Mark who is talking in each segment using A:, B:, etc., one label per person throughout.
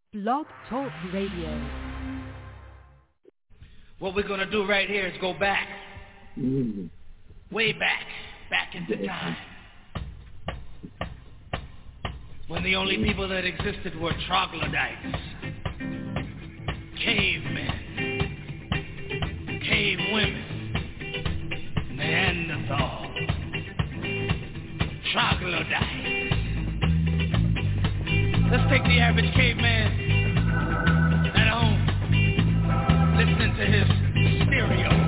A: Blog Talk Radio.
B: What we're going to do right here is go back. Way back into time. When the only people that existed were troglodytes, cavemen, cave women, Neanderthal, troglodytes. Let's take the average caveman at home, listening to his stereo.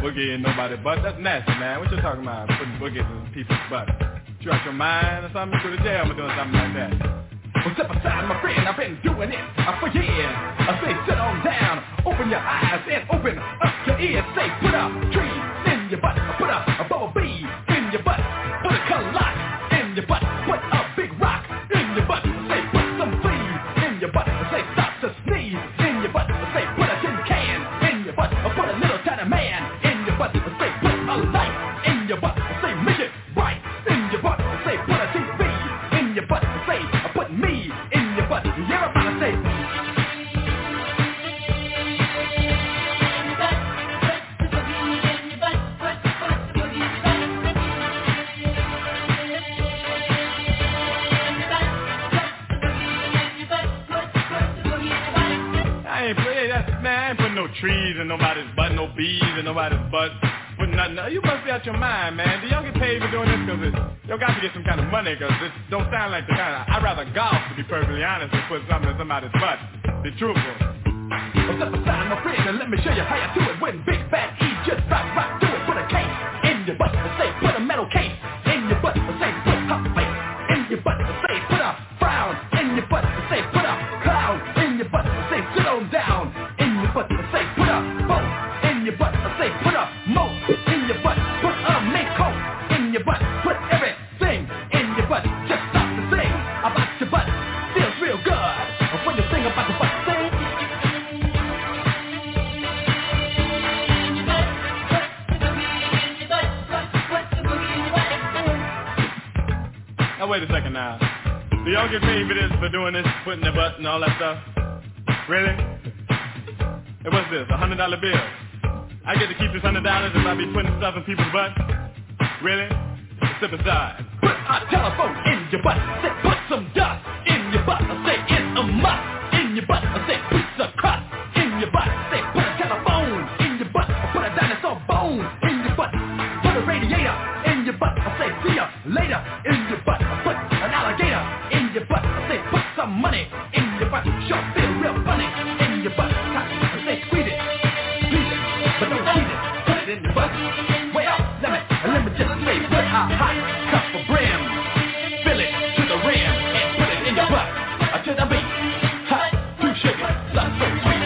C: boogie in nobody's butt. That's nasty, man. What you talking about? Putting boogies in people's butt. You out your mind or something? You go to jail for doing something like that.
D: Well, step aside, my friend. I've been doing it for years. I say sit on down, open your eyes and open up your ears. Say put a tree in your butt, put a bubble bee in your butt, put a clock in your butt, put a big rock in your butt. Say put some fleas in your butt. Say stop to sneeze in your butt. Say put a tin can in your butt, put a little tiny man in your butt. Say put a light in your butt. Say make it bright in your butt. Say put a TV in your butt. Say put me in your butt. Everybody say.
C: I ain't putting no trees in nobody's butt, no bees in nobody's butt. Putting nothing. You must be out your mind, man. Do y'all get paid for doing this? Because y'all got to get some kind of money, because this don't sound like the kind of... I'd rather golf, to be perfectly honest, than put something in somebody's butt. Be truthful.
D: Well, step aside, my friend, and let me show you how you do it. When Big Bad E just rock to it. Put a case in your butt. Say, put a metal case in your butt. Say, put a face in your butt. Say, put a frown in your butt. Say, put a cloud in your butt. Say, sit on down in your butt. Say, put a boat in your butt. Say, put a moat in your butt. Put a mink coat in your butt. Put everything in your butt. Just stop to sing about your butt. Feels real good when you sing about the butt. Sing.
C: Now wait a second now. Do y'all get paid for this, for doing this, putting the butt and all that stuff? Really? Hey, what's this, $100 bill? I get to keep this $100 if I be putting stuff in people's butt? Really? Step aside.
D: Put a telephone in your butt. Say, put some dust in your butt. Say, it's a must in your butt. Say, pizza crust in your butt. Say, put a telephone in your butt. Put a dinosaur bone in your butt. Put a radiator in your butt. Say, see ya later in your butt. Put an alligator in your butt. Say, put some money in your butt. Sure feel real funny in your butt. Say, squeeze it, squeeze it, but don't squeeze it. Put it in your butt. Well, let me just say, put a hot cup of brim, fill it to the rim, and put it in your butt. To the beat, hot, too sugar, love so sweet.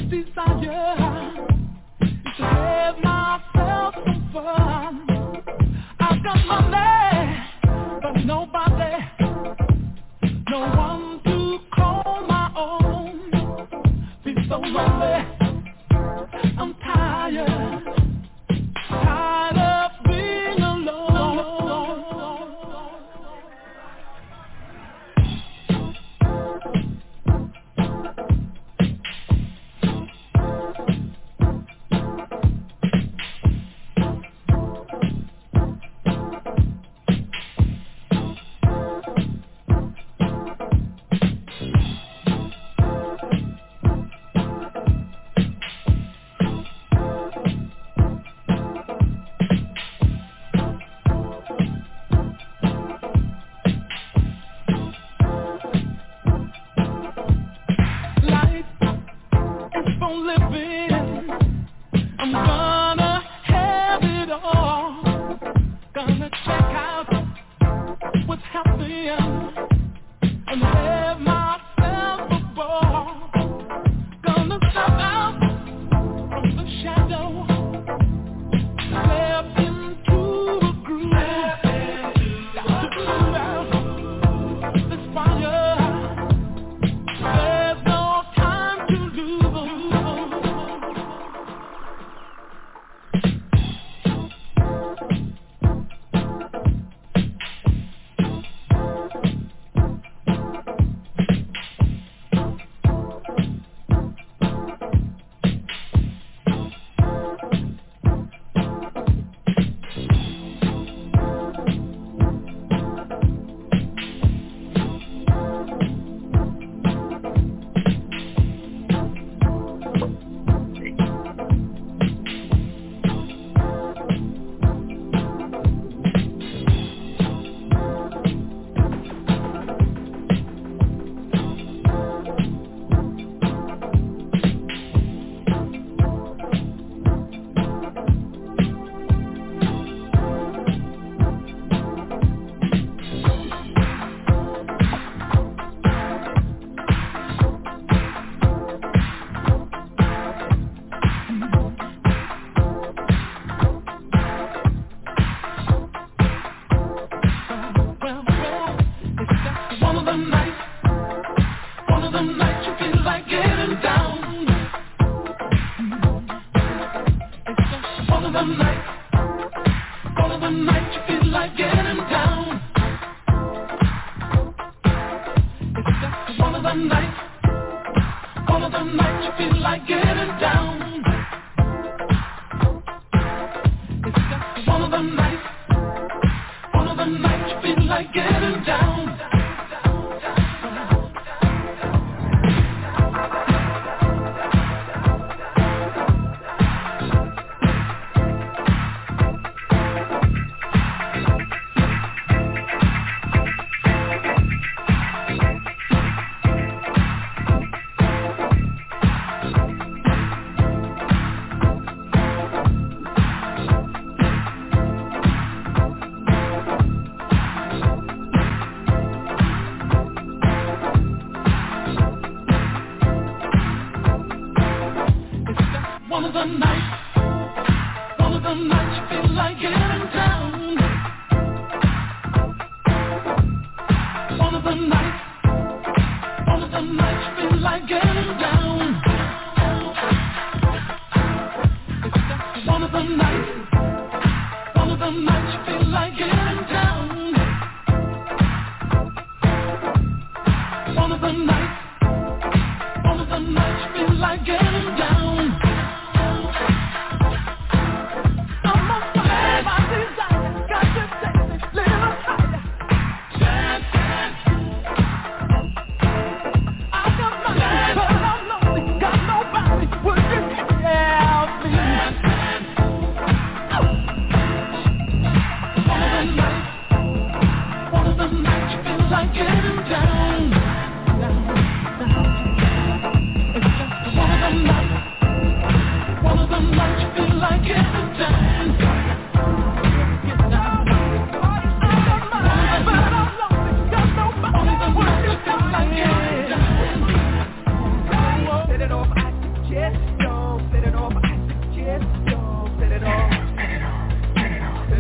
E: Set it off, I suggest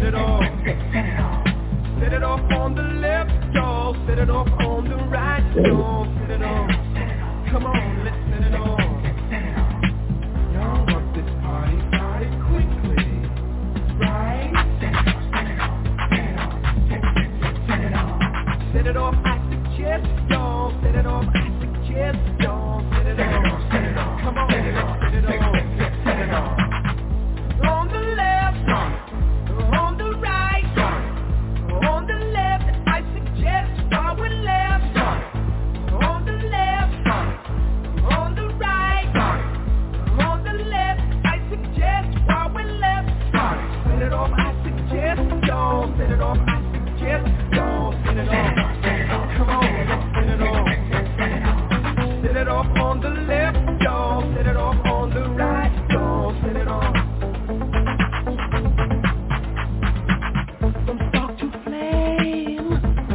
E: it off. Set it off on the left, y'all. Set it off on the right, y'all. Set it off. Come on, let's set it off. Y'all want this party started quickly, right? Set it off, I suggest, y'all. Set it off, I suggest, y'all. Set it off. Come on, let's set it off. Set it off. On the left, on the right, on the left, I suggest while we're left. On the left, on the right, on the left, I suggest while we're left. Set it off, I suggest, y'all. Set it off, I suggest, y'all. Set it off. Come on, let's set it off. Set it off on the left, y'all. Set it off on the right, y'all. Set it off. From spark to flame,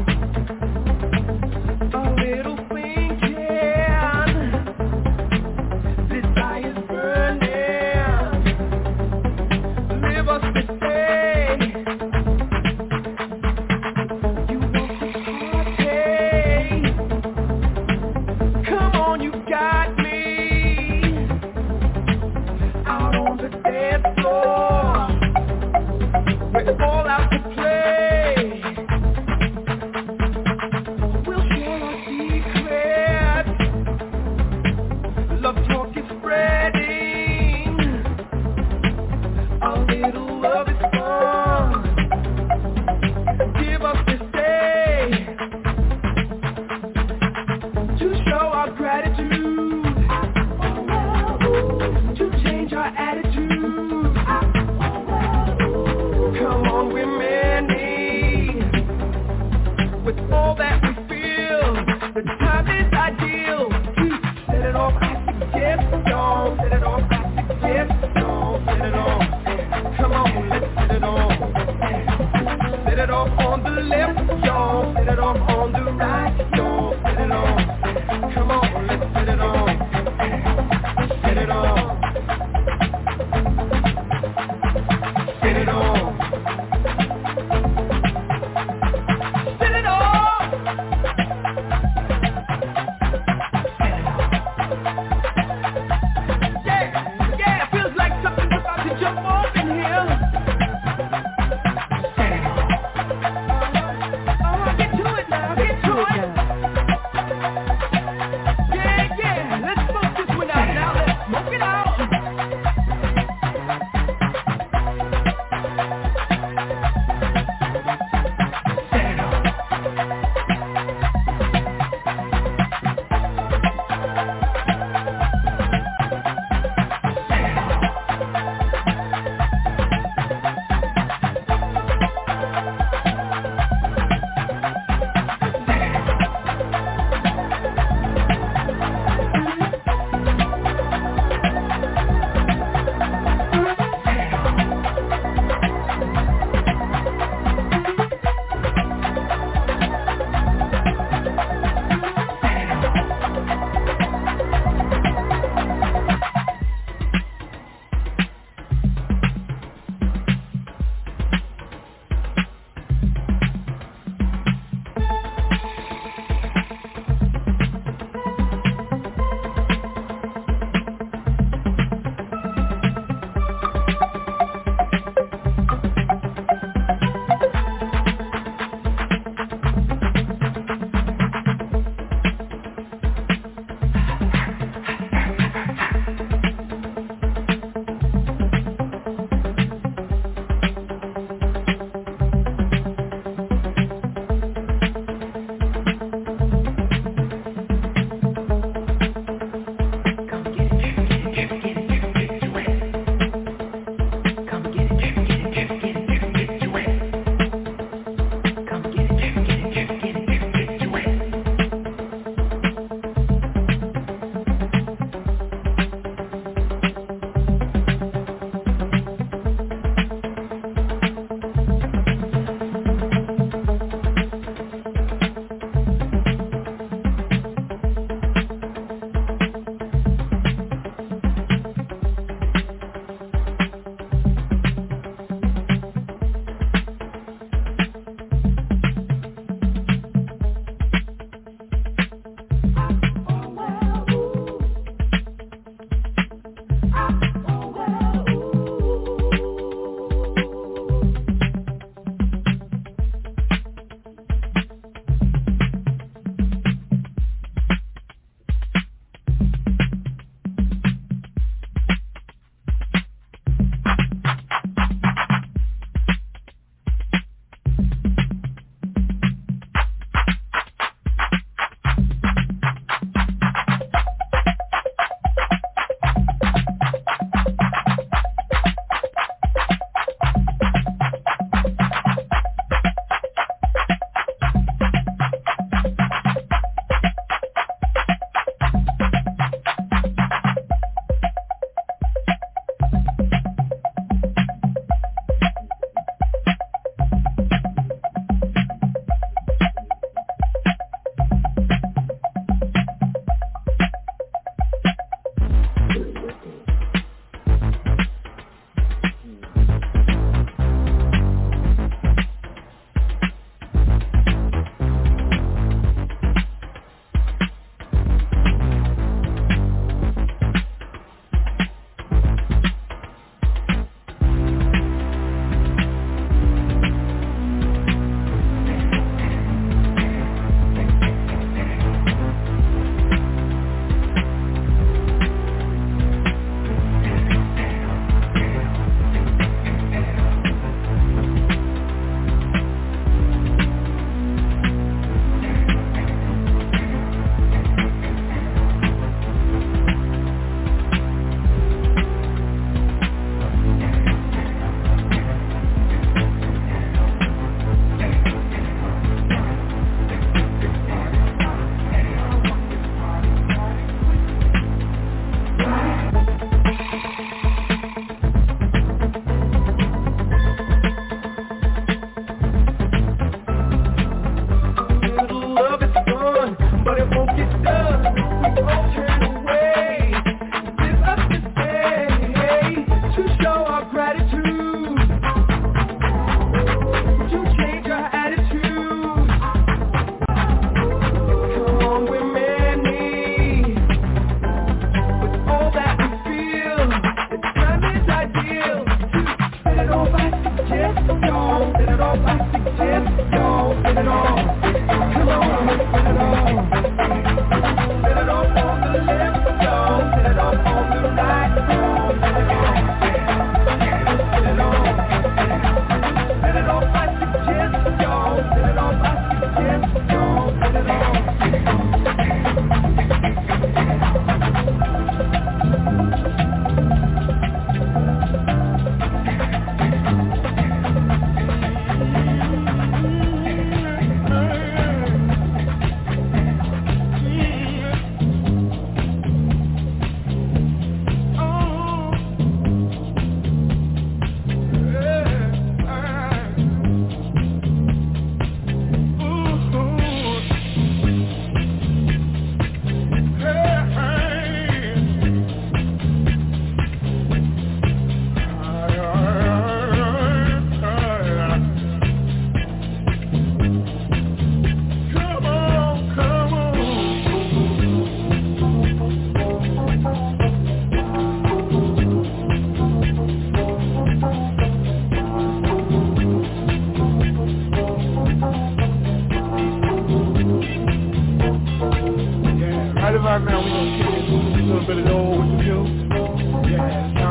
E: a little flame can. Desire's burning. Live us to stay. You want to party? Come on, you got me. Out on the dance floor, we're all out to play. We'll share our secrets. Love talk is spreading. A little love is fun. Give us this day to show our gratitude, to change our attitude. Come on, we're many. With all that we feel, the time is ideal. Set it off, I suggest, y'all. Set it off, I suggest, y'all. Set it off. Come on, let's set it off. Set it off on the left, y'all. Set it off on the right, y'all. Set it off. Come on, let's set it off. Set it off.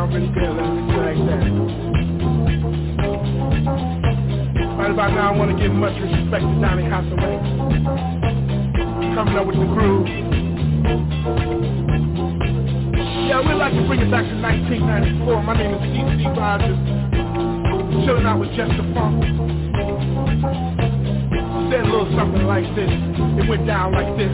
F: sound really good. Let me do it like that. Right about now, I want to give much respect to Donny Hathaway. Coming up with the groove. Yeah, we'd like to bring it back to 1994. My name is C.C. Rogers. Chilling out with Jester Funk. Said a little something like this. It went down like this.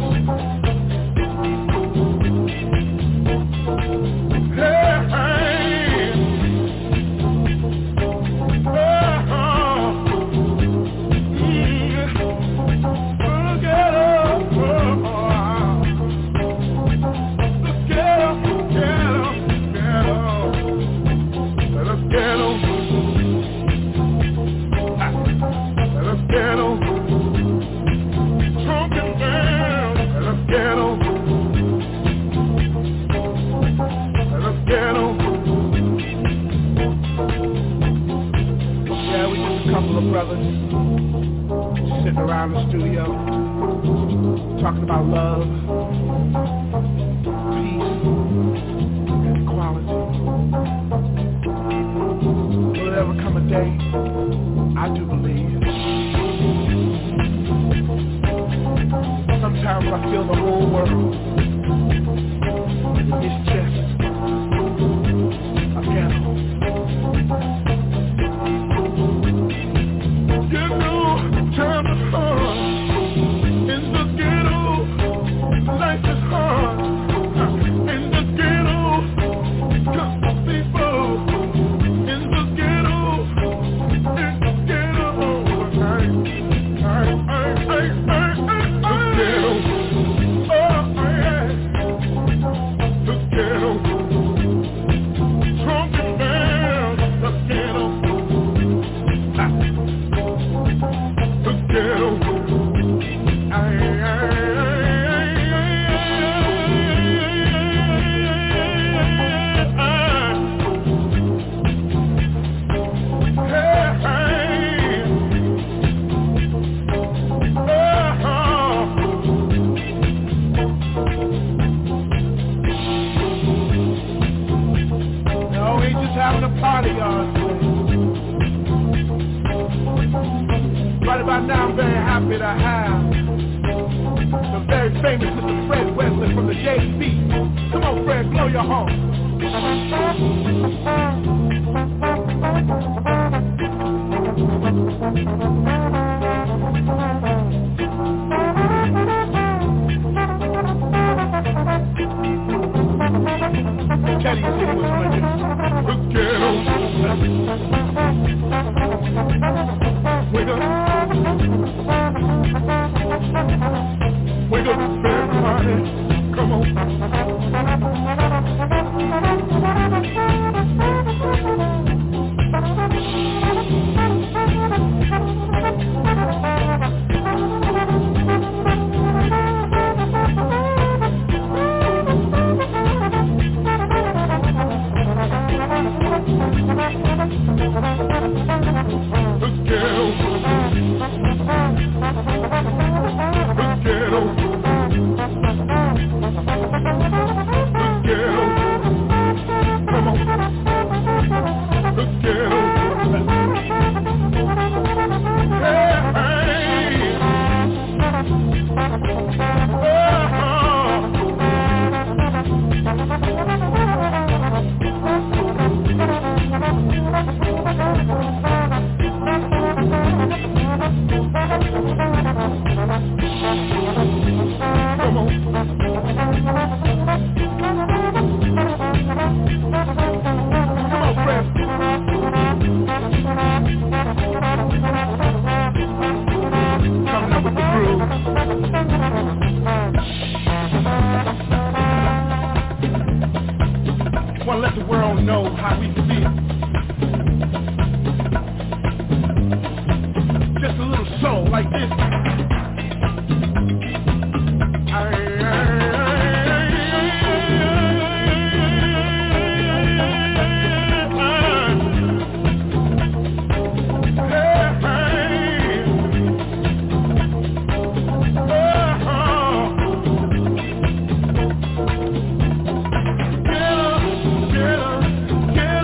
F: Sitting around the studio, talking about love, peace, and equality. Will there ever come a day? I do believe. Sometimes I feel the whole world is just a ghetto. Time is hard in the ghetto. Life is hard in the ghetto. Got people in the ghetto. In the ghetto. The ghetto. Oh yeah. The ghetto. Talking about the ghetto. Ghetto. No, we just having a party, y'all. Right about now, I'm very happy to have the very famous Mr. Fred Wesley from the JB. Come on, Fred, blow your horn. Teddy said he was one of this. Wake up. Wake up, everybody. Come on. Want to let the world know how we feel. Just a little soul like this. Get up,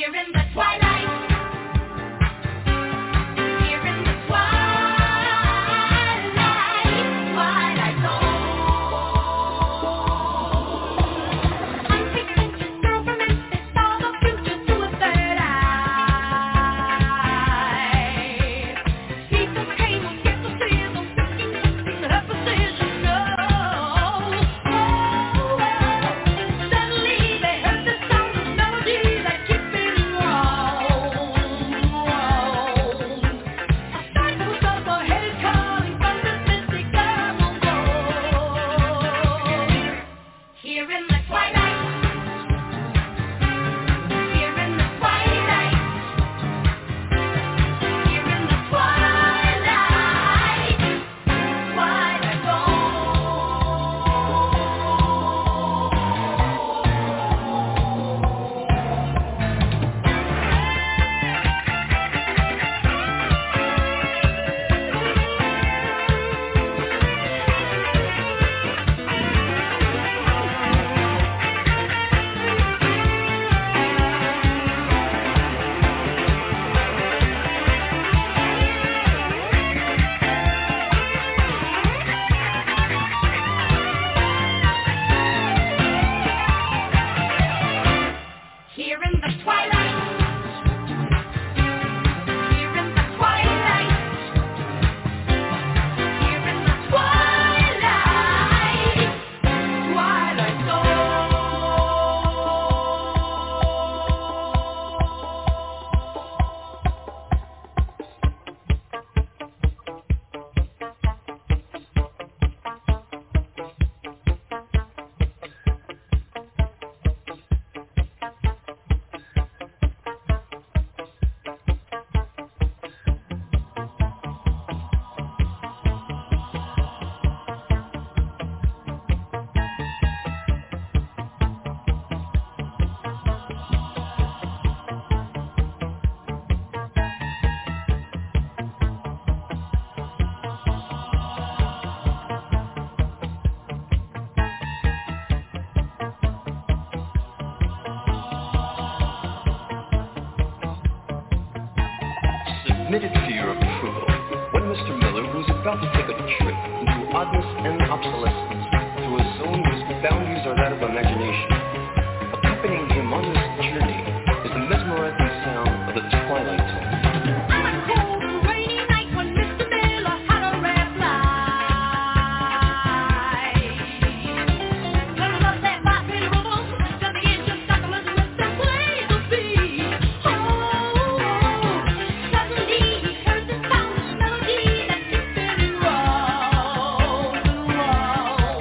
G: Submitted for your approval when Mr. Miller was about to take a trip into oddness and obsolescence through a zone whose boundaries are that of imagination. Accompanying him on this journey is the mesmerizing sound of the Twilight Zone.
E: On a cold, rainy night when Mr. Miller had a red light. Gonna love that boppy rhythm, to the edge of Stockholm and play the beat. Suddenly he heard the sound of melody that kept spinning round and round.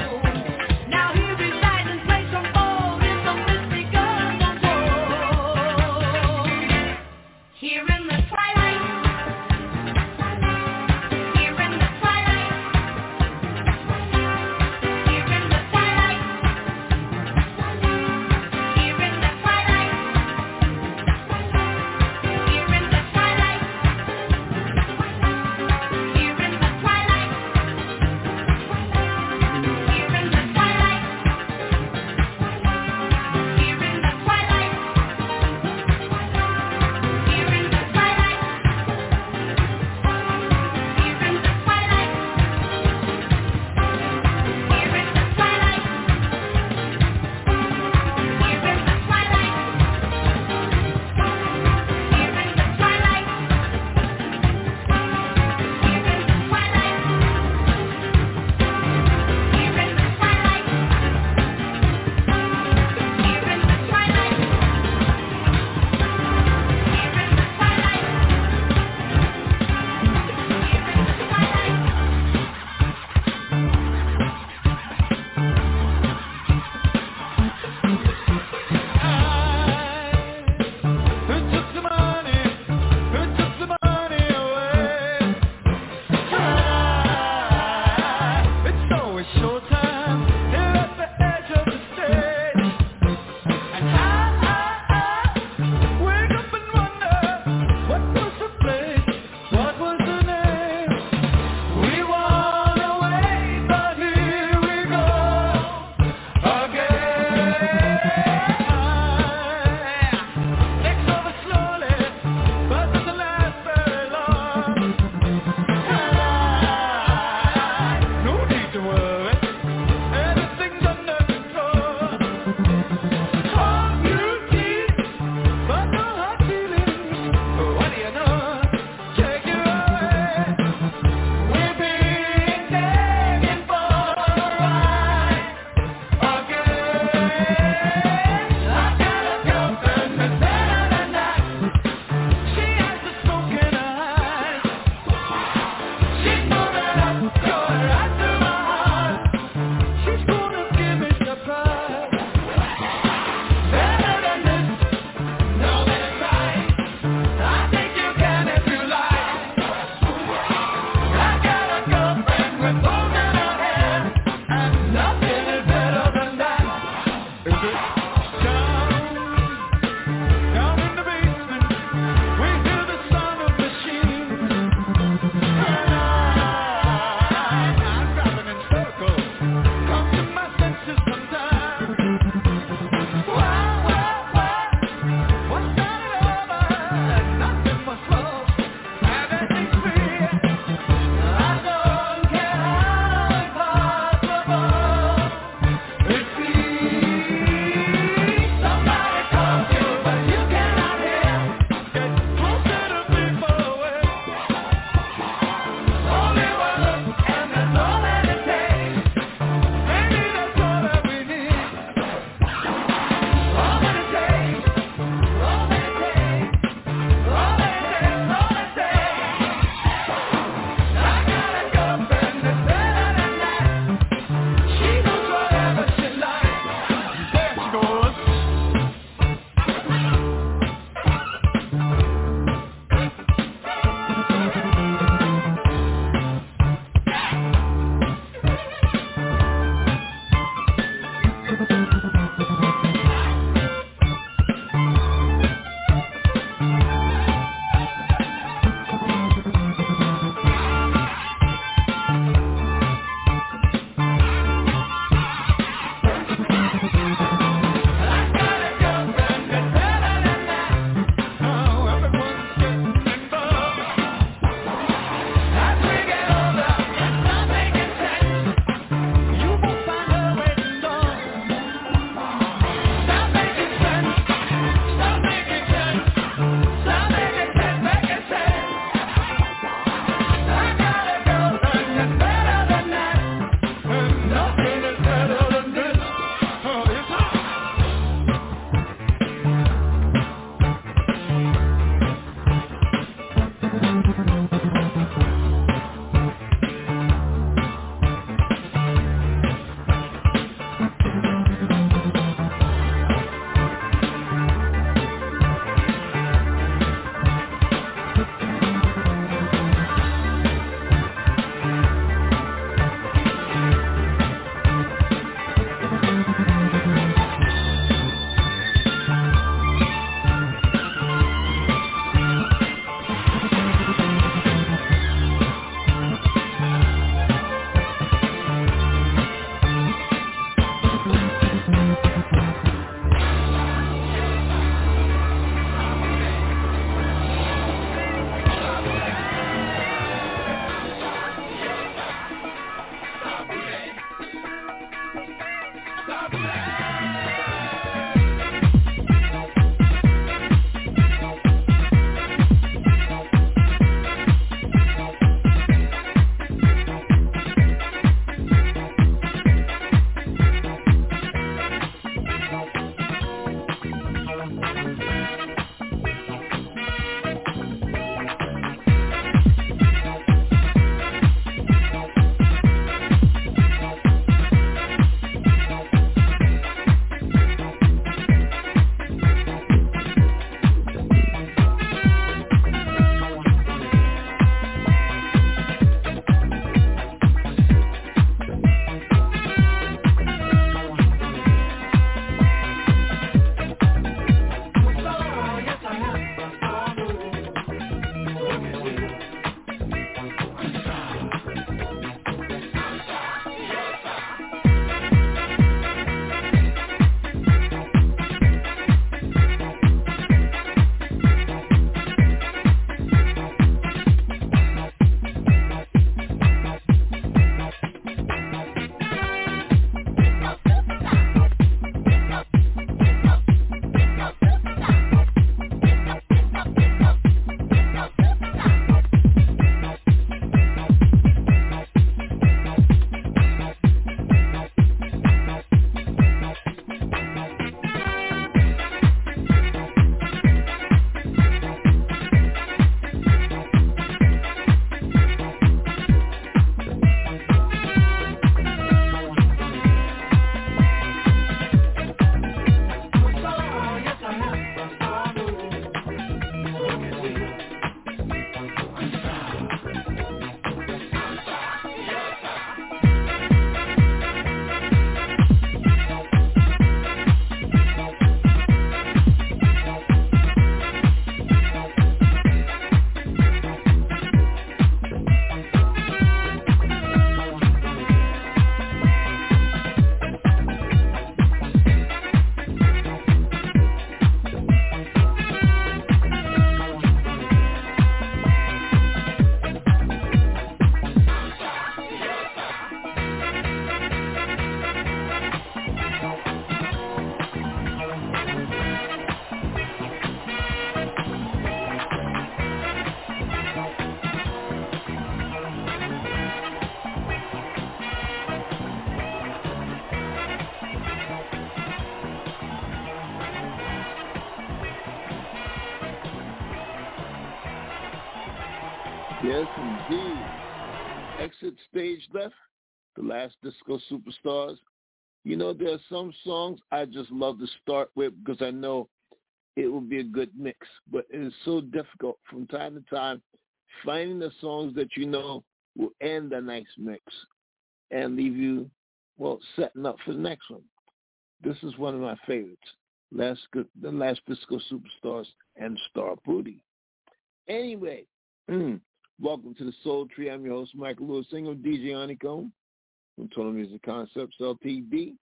H: Yes, indeed. Exit stage left, the last disco superstars. You know, there are some songs I just love to start with because I know it will be a good mix. But it is so difficult from time to time finding the songs that you know will end a nice mix and leave you, well, setting up for the next one. This is one of my favorites, the last disco superstars and Star Booty. Anyway, welcome to the Soul Tree. I'm your host, Michael Lewis Ingram, DJ Honeycomb from Total Music Concepts, LTD.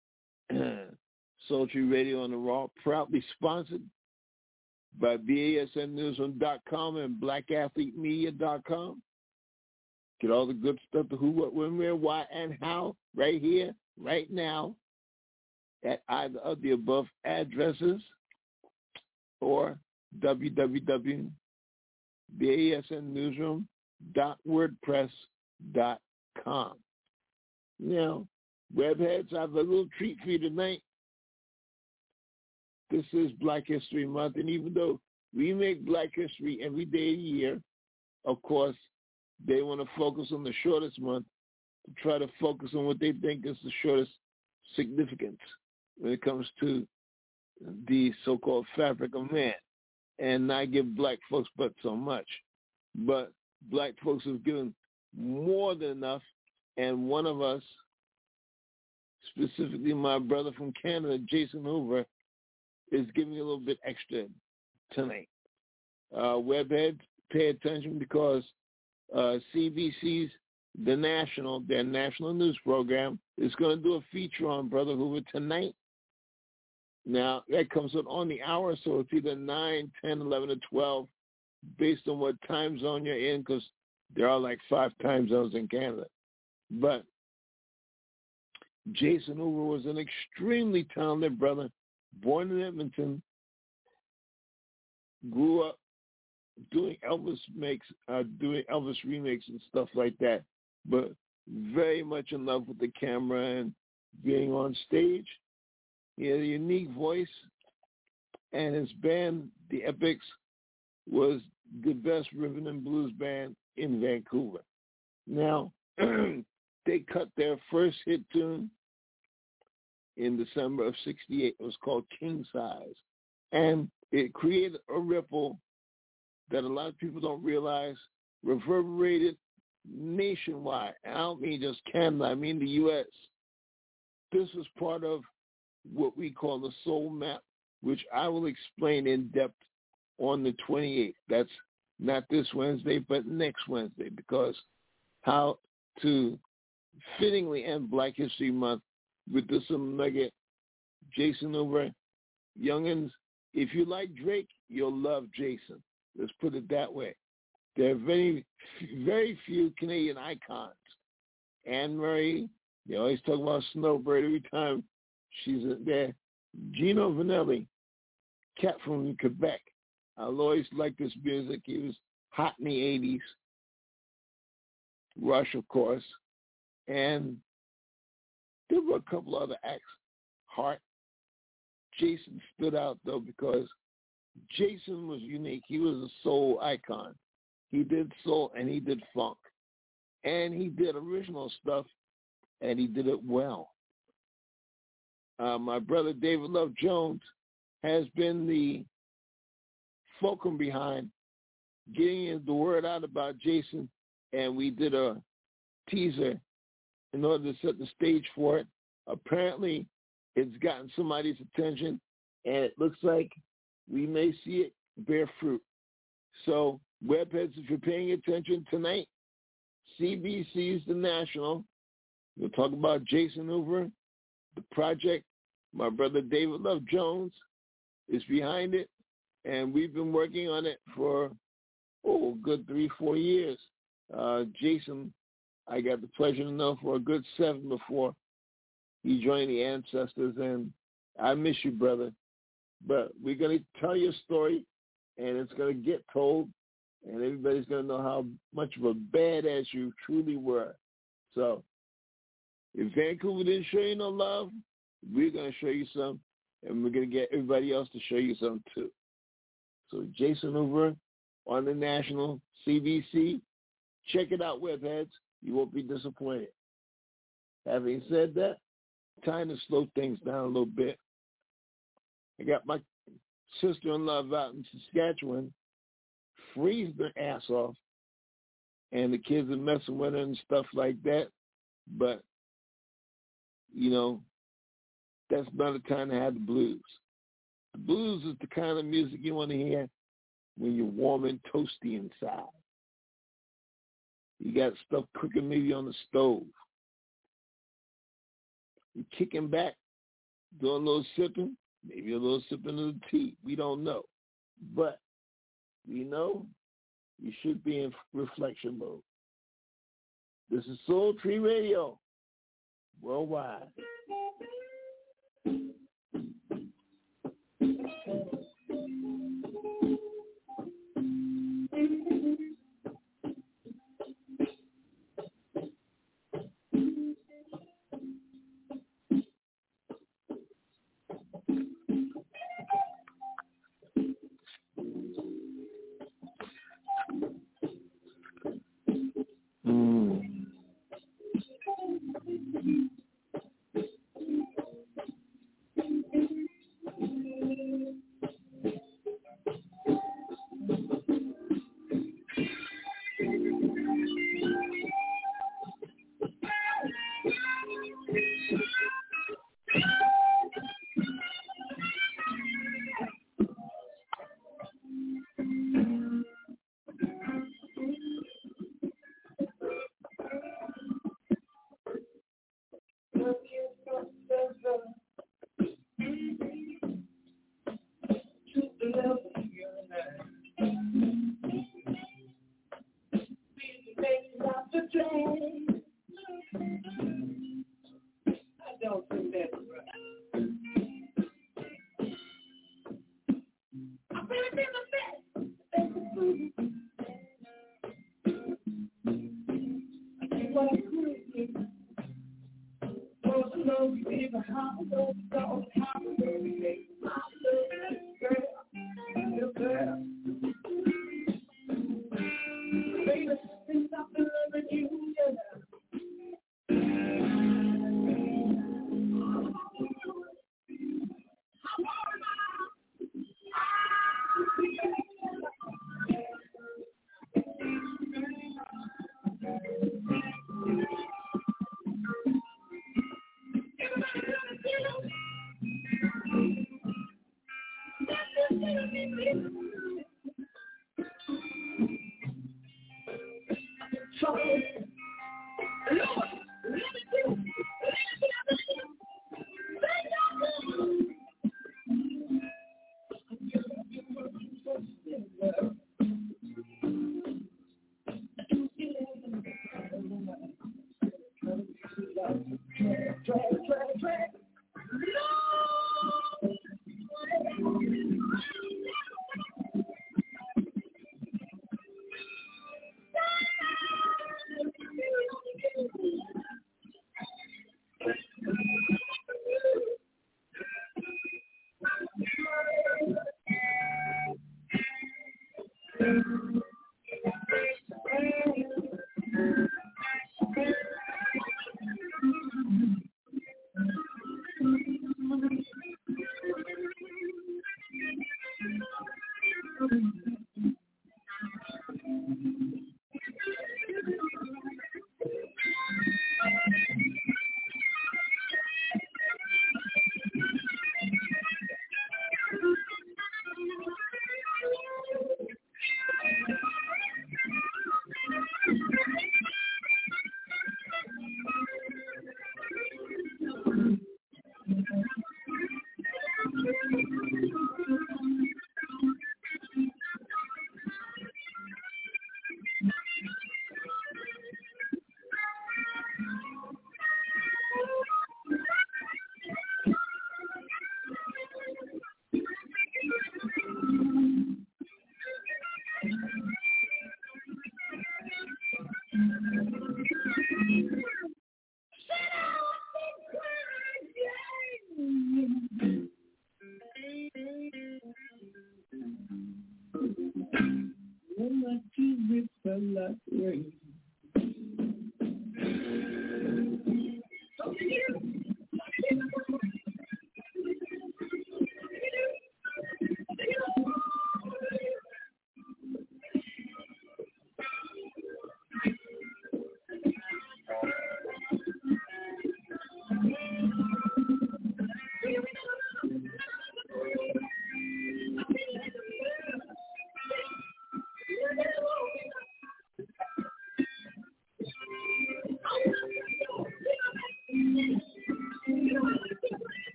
H: Soul Tree Radio on the Raw, proudly sponsored by BASNnewsroom.com and BlackAthleteMedia.com. Get all the good stuff, the who, what, when, where, why, and how, right here, right now, at either of the above addresses or www.basnnewsroom.wordpress.com. Now, webheads, I have a little treat for you tonight. This is Black History Month, and even though we make Black History every day of the year, of course, they want to focus on the shortest month to try to focus on what they think is the shortest significance when it comes to the so-called fabric of man, and not give black folks but so much. But black folks have given more than enough, and one of us, specifically my brother from Canada, Jason Hoover, is giving a little bit extra tonight. Webheads, pay attention because CBC's their national news program is going to do a feature on Brother Hoover tonight. Now, that comes out on the hour, so it's either 9, 10, 11, or 12, based on what time zone you're in, because there are like 5 time zones in Canada. But Jason Hoover was an extremely talented brother, born in Edmonton, grew up doing Elvis remakes and stuff like that, but very much in love with the camera and being on stage. He had a unique voice, and his band, the Epics, was the best rhythm and blues band in Vancouver. Now, they cut their first hit tune in December of '68. It was called King Size, and it created a ripple that a lot of people don't realize reverberated nationwide. I don't mean just Canada, I mean the U.S. This was part of what we call the Soul Map, which I will explain in depth on the 28th. That's not this Wednesday, but next Wednesday, because how to fittingly end Black History Month with this nugget. Jason Hoover, youngins, if you like Drake, you'll love Jason. Let's put it that way. There are very, very few Canadian icons. Anne Marie, they always talk about Snowbird every time she's there. Gino Vanelli, cat from Quebec. I'll always like this music. He was hot in the 80s. Rush, of course. And there were a couple other acts. Hart. Jason stood out, though, because Jason was unique. He was a soul icon. He did soul and he did funk. And he did original stuff, and he did it well. My brother David Love Jones has been the fulcrum behind getting the word out about Jason, and we did a teaser in order to set the stage for it. Apparently, it's gotten somebody's attention, and it looks like we may see it bear fruit. So, webheads, if you're paying attention tonight, CBC's The National. We'll talk about Jason Hoover, the project. My brother David Love Jones is behind it, and we've been working on it for, a good 3-4 years. Jason, I got the pleasure to know for a good 7 before he joined the Ancestors, and I miss you, brother. But we're going to tell your story, and it's going to get told, and everybody's going to know how much of a badass you truly were. So if Vancouver didn't show you no love, we're going to show you some, and we're going to get everybody else to show you some too. So Jason Hoover, on the national CBC. Check it out, webheads. You won't be disappointed. Having said that, time to slow things down a little bit. I got my sister-in-law out in Saskatchewan, freeze their ass off, and the kids are messing with her and stuff like that. But, you know, that's not the time to have the blues. The blues is the kind of music you want to hear when you're warm and toasty inside. You got stuff cooking maybe on the stove. You're kicking back, doing a little sipping, maybe a little sipping of the tea. We don't know. But we know you should be in reflection mode. This is Soul Tree Radio, worldwide.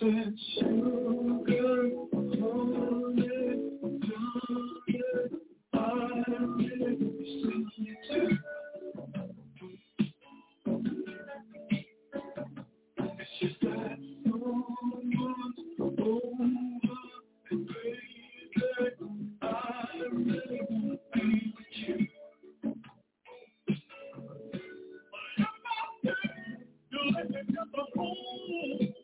E: said, sugar, honey, darling, I really see you too. It's just that someone's over, and baby, I really want to be with you. You let me get the home.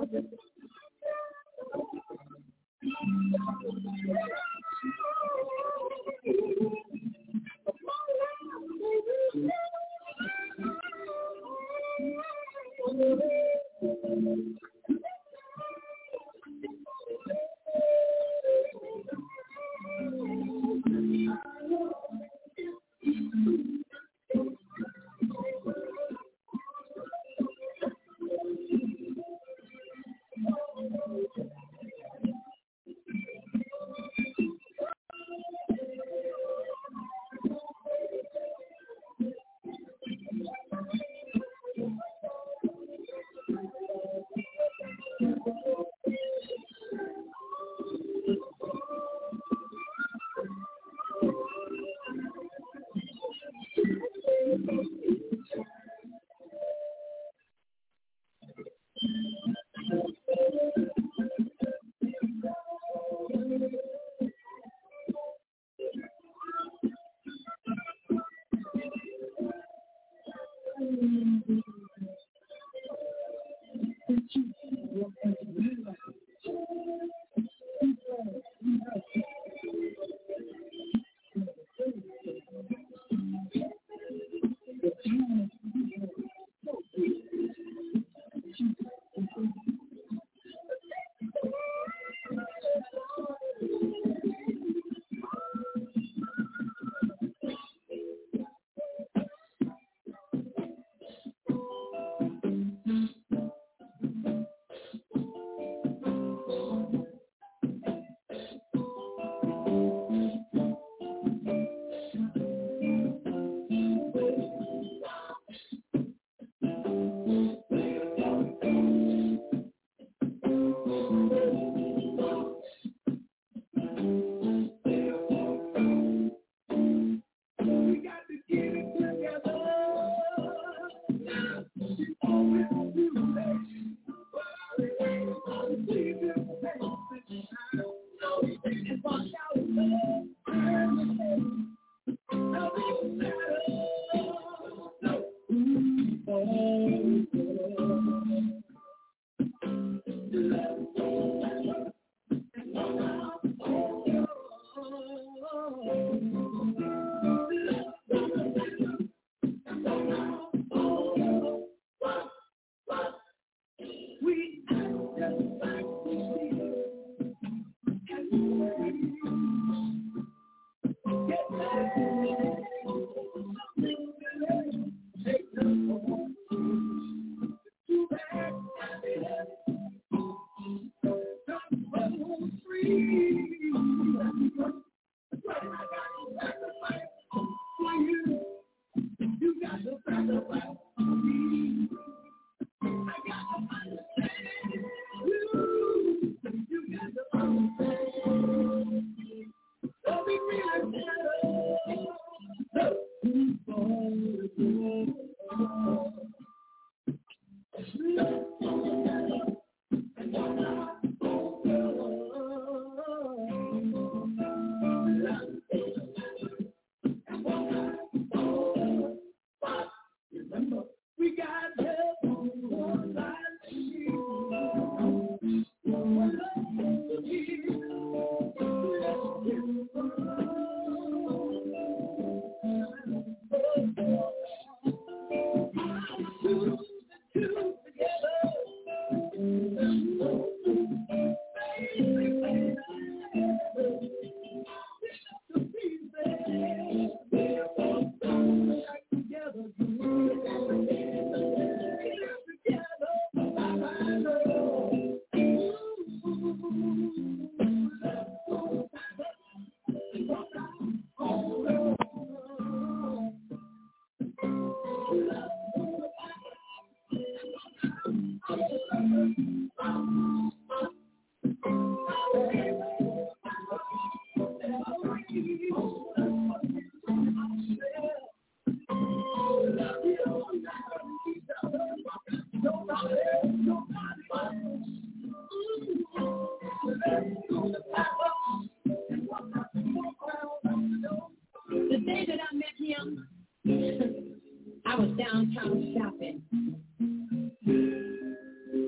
I: I was downtown shopping. Walking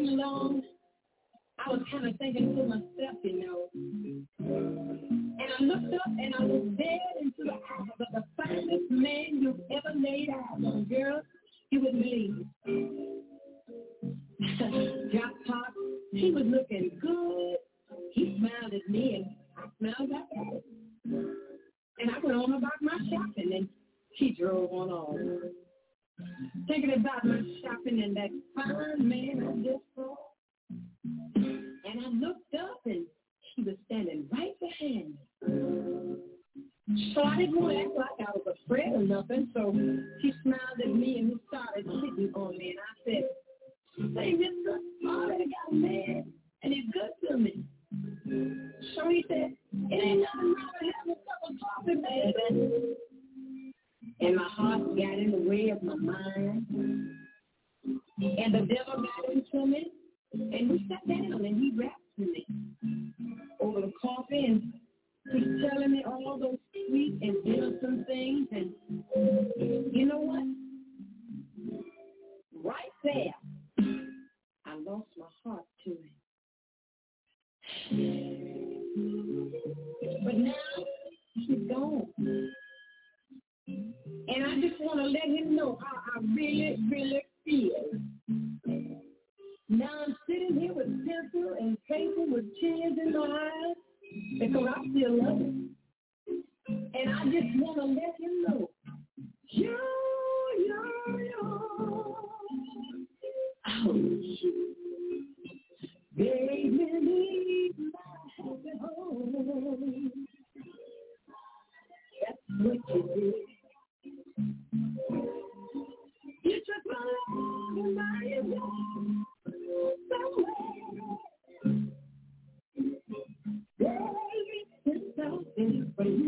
I: walking along, I was kind of thinking to myself, you know. And I looked up and I was dead into the eyes of the finest man you've ever laid eyes on, girl. You wouldn't believe it. Drop top, he was looking good. He smiled at me and I smiled back at him. And I went on about my shopping and he drove on off. Thinking about my shopping and that fine man I just saw. And I looked up and he was standing right behind me. So I didn't want to act like I was afraid or nothing. So he smiled at me and he started hitting on me. And I said, "Say, mister, I already got a man and he's good to me." So he said, "It ain't nothing wrong with having a cup of coffee, baby." And my heart got in the way of my mind. And the devil got into me. And we sat down and he rapped to me over the coffee. And he's telling me all those sweet and innocent things. And you know what? Right there, I lost my heart to him. But now he's gone. And I just want to let him know how I really, really feel. Now I'm sitting here with pencil and paper with tears in my eyes because I still love him. And I just want to let him know, yo. Oh, baby, leave my happy home. That's what you did. You took my love and my love somewhere. Baby, there's something for you.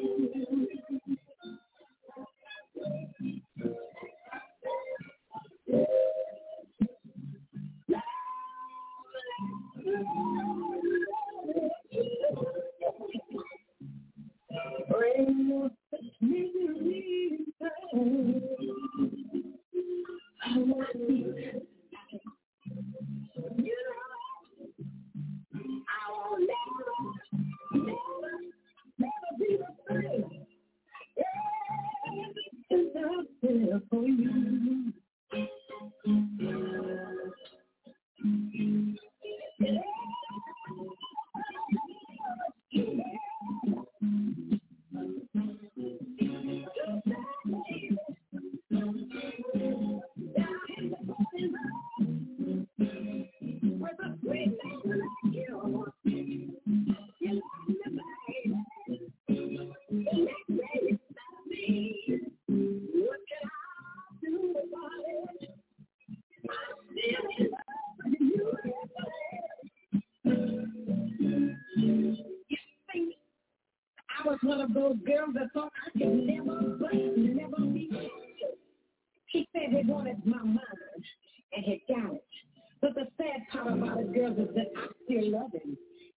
I: One of those girls that thought I could never be. He said he wanted my mind and he got it. But the sad part about it, girls, is that I still love him.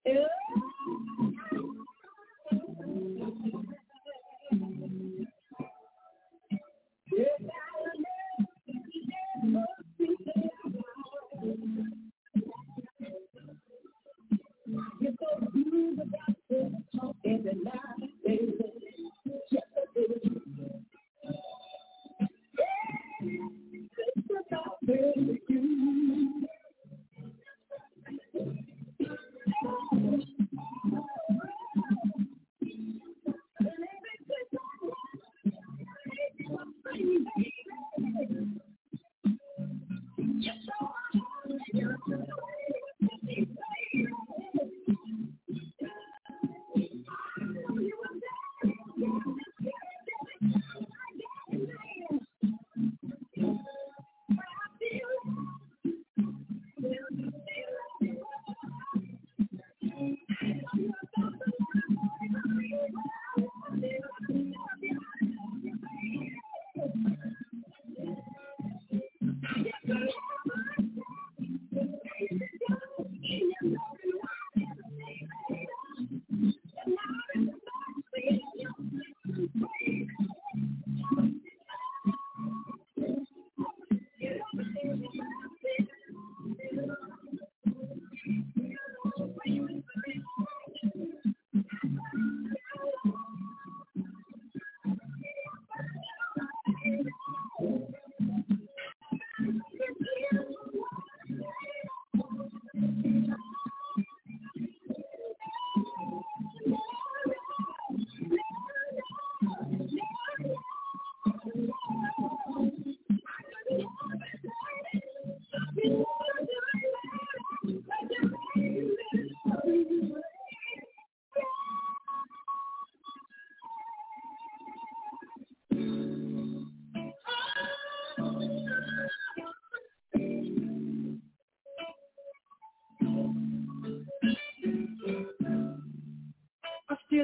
I: You're so good about this talk every night, baby. Just a bit. It's about baby you.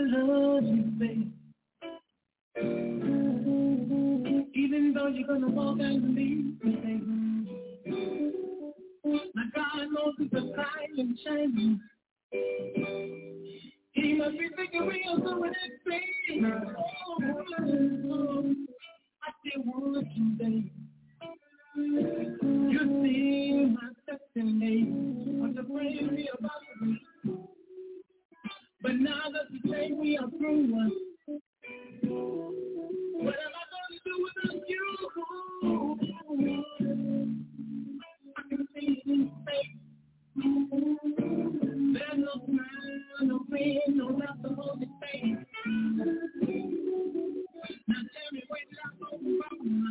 I: love you, babe. Even though you're gonna walk and leave me, babe. My God knows it's a crying and shame. He must be thinking we are doing it, babe. Oh, I still want you, babe. You see my destiny. I'm afraid we are about to be. But now that you say we are through, what am I going to do without you? I can see it in your face. There's no smile, no pain, no love to hold your face. Now tell me when I'm going to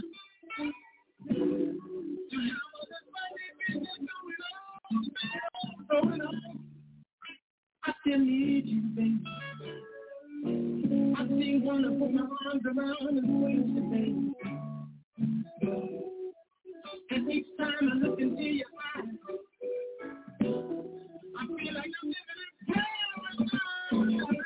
I: how much money business going on? I still need you, baby. I still want to put my arms around and squeeze you, baby. And each time I look into your eyes, I feel like I'm living in paradise.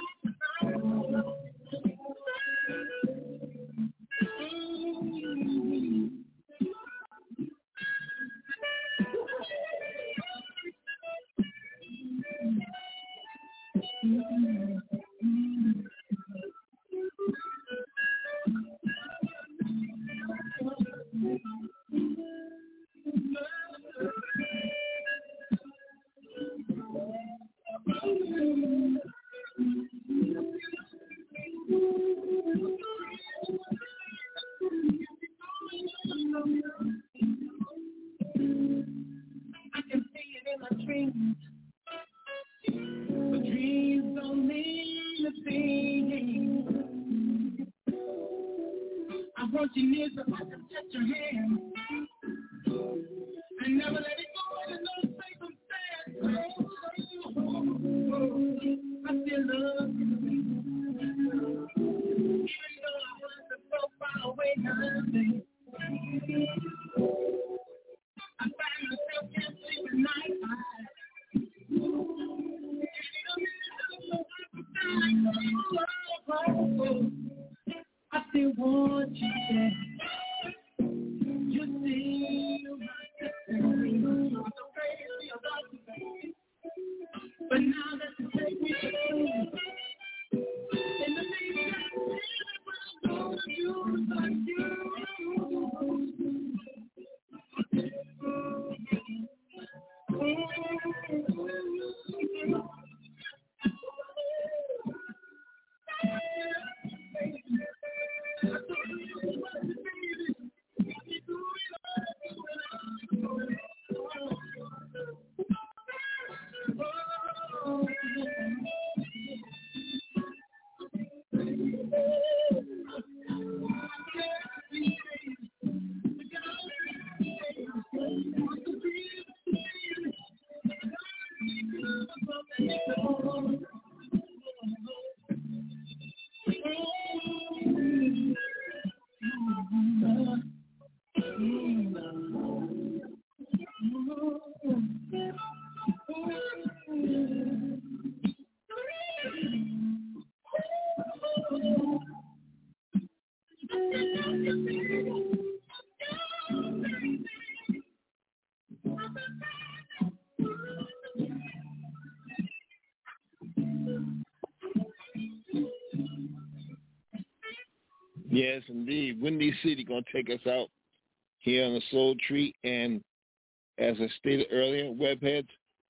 H: Yes, indeed. Windy City going to take us out here on the Soul Tree. And as I stated earlier, webheads,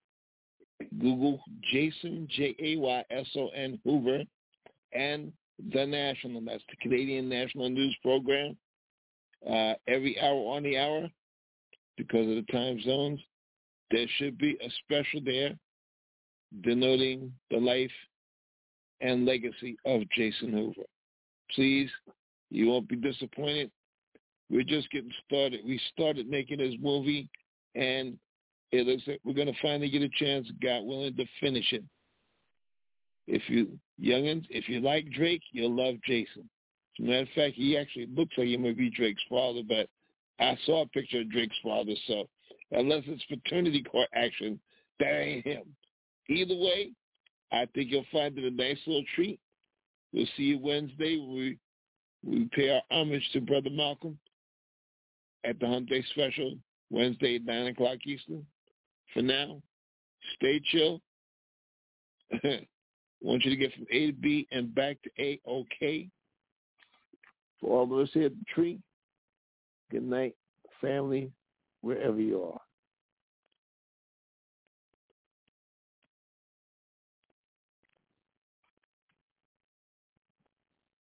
H: Google Jason, Jayson Hoover, and The National. That's the Canadian National News Program. Every hour on the hour, because of the time zones, there should be a special there denoting the life and legacy of Jason Hoover. Please, you won't be disappointed. We're just getting started. We started making this movie, and it looks like we're going to finally get a chance, God willing, to finish it. If you youngins, if you like Drake, you'll love Jason. As a matter of fact, he actually looks like he might be Drake's father, but I saw a picture of Drake's father, so unless it's fraternity court action, that ain't him. Either way, I think you'll find it a nice little treat. We'll see you Wednesday. We pay our homage to Brother Malcolm at the Hump Day Special, Wednesday at 9 o'clock Eastern. For now, stay chill. Want you to get from A to B and back to A-OK. For all of us here at the tree, good night, family, wherever you are.